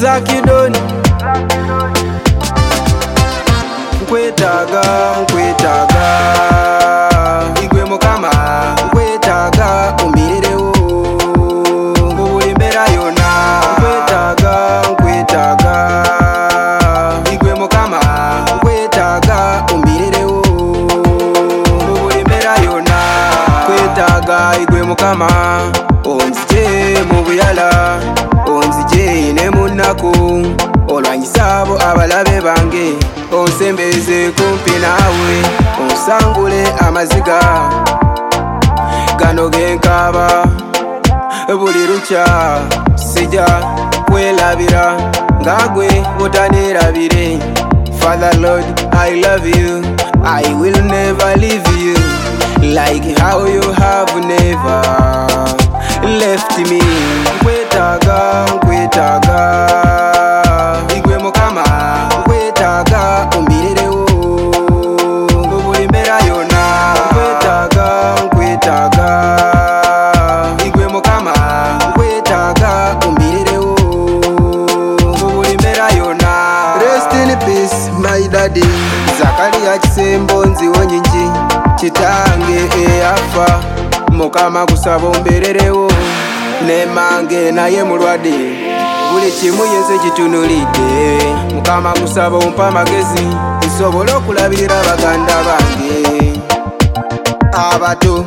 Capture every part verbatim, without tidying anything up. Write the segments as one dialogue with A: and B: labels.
A: Lucky Don nkwetaga nkwetaga igwe mukama nkwetaga umbirerewo buli mbera yona nkwetaga nkwetaga igwe mukama nkwetaga umbirerewo buli mbera yona nkwetaga igwe mukama onzije mu buyala onzije ne munaku olwanyisa abo abalabe bange onsembeze kumpi nawe onsangule amaziga gano genkaba buli lukya sijja kwelabira ngagwe botanerabire. Father Lord, I love you, I will never leave you, like how you have never left me. Nkwetaga nkwetaga igwe mukama nkwetaga umbirerewo buli mbera yona nkwetaga nkwetaga igwe mukama nkwetaga umbirerewo buli mbera yona. Rest in peace my daddy Zakaria Kisembo nziwo nyingi kitange eyafa mukama kusaba ombererewo nemange naye mulwadde buli kimu yenze kitunulidde mukama kusaba ompa amagezi nsobole okulabirira baganda bange abato.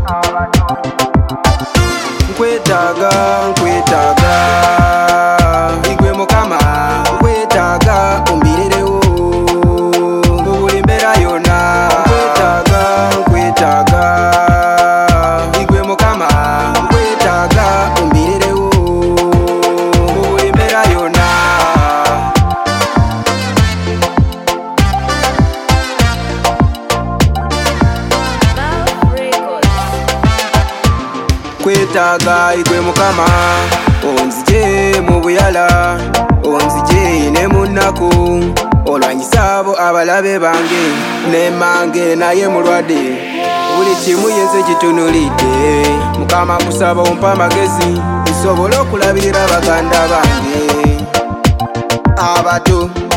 A: Nkwetaga nkwetaga igwe mukama nkwetaga umbirerewo buli mbera yona nkwetaga nkwetaga igwe mukama nkwetaga umbirerewo buli mbera yona. Nkwetaga igwe mukama onzije mu buyala onzije ne munaku olwanyisa abo abalabe bange nemange naye mulwadde buli kimu yenze kitunulidde mukama kusaba ompa amagezi nsobole okulabirira baganda bange abato.